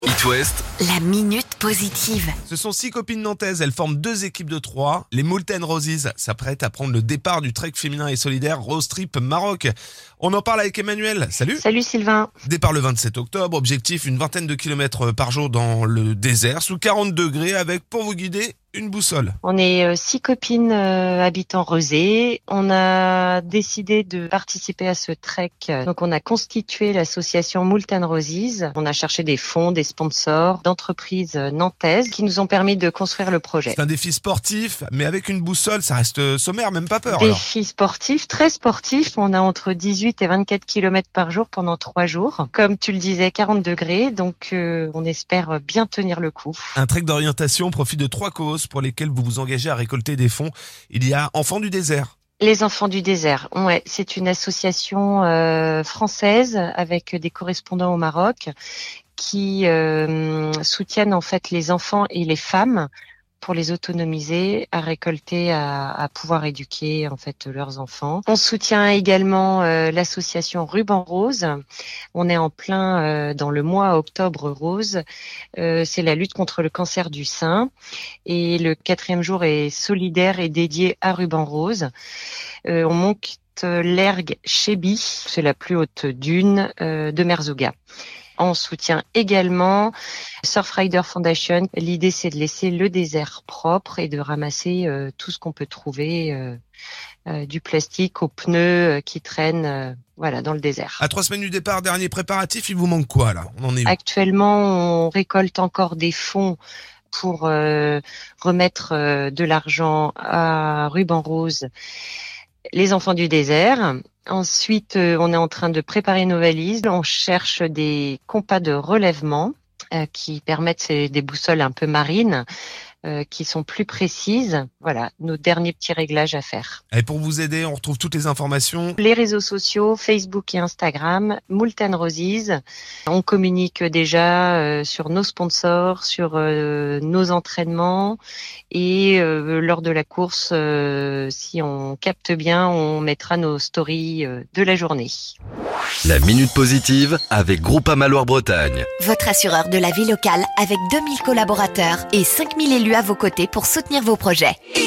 It West, La minute positive. Ce sont 6 copines nantaises, elles forment 2 équipes de 3. Les Moulten Roses s'apprêtent à prendre le départ du trek féminin et solidaire Rose Trip Maroc. On en parle avec Emmanuel. Salut. Salut Sylvain. Départ le 27 octobre, objectif une vingtaine de kilomètres par jour dans le désert, sous 40 degrés, avec pour vous guider une boussole. On est 6 copines habitant Rezé. On a décidé de participer à ce trek. Donc on a constitué l'association Moulten Roses. On a cherché des fonds, des sponsors d'entreprises nantaises qui nous ont permis de construire le projet. C'est un défi sportif, mais avec une boussole, ça reste sommaire, même pas peur. Alors. Défi sportif, très sportif. On a entre 18 et 24 km par jour pendant 3 jours. Comme tu le disais, 40 degrés. Donc on espère bien tenir le coup. Un trek d'orientation au profit de 3 causes pour lesquelles vous vous engagez à récolter des fonds. Il y a Enfants du désert. Les Enfants du désert, ouais, c'est une association française avec des correspondants au Maroc qui soutiennent en fait les enfants et les femmes pour les autonomiser, à récolter, à pouvoir éduquer en fait leurs enfants. On soutient également l'association Ruban Rose. On est en plein dans le mois Octobre Rose. C'est la lutte contre le cancer du sein. Et le 4e jour est solidaire et dédié à Ruban Rose. On monte l'ergue Chebi, c'est la plus haute dune de Merzouga. On soutient également Surfrider Foundation. L'idée, c'est de laisser le désert propre et de ramasser tout ce qu'on peut trouver, du plastique aux pneus qui traînent dans le désert. À 3 semaines du départ, dernier préparatif, il vous manque quoi là? On en est où? Actuellement, on récolte encore des fonds pour remettre de l'argent à Ruban Rose, les Enfants du désert. Ensuite, on est en train de préparer nos valises. On cherche des compas de relèvement qui permettent des boussoles un peu marines, qui sont plus précises. Voilà, nos derniers petits réglages à faire. Et pour vous aider, on retrouve toutes les informations. Les réseaux sociaux, Facebook et Instagram, Moulten Roses. On communique déjà sur nos sponsors, sur nos entraînements et lors de la course, si on capte bien, on mettra nos stories de la journée. la minute positive avec Groupama Loire-Bretagne. Votre assureur de la vie locale avec 2000 collaborateurs et 5000 élus à vos côtés pour soutenir vos projets.